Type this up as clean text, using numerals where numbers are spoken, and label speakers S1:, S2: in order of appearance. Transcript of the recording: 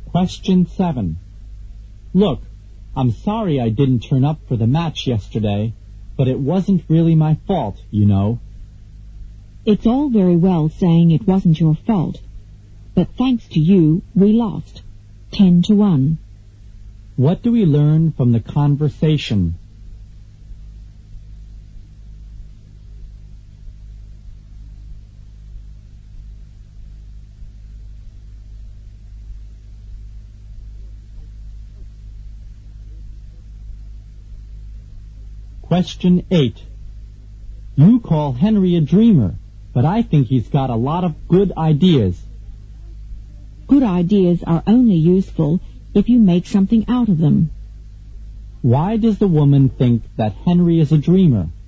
S1: Question 7. Look, I'm sorry I didn't turn up for the match yesterday, but it wasn't really my fault, you know.
S2: It's all very well saying it wasn't your fault, but thanks to you, we lost. 10-1.
S1: What do we learn from the conversation? Question 8. You call Henry a dreamer, but I think he's got a lot of good ideas.
S2: Good ideas are only useful if you make something out of them.
S1: Why does the woman think that Henry is a dreamer?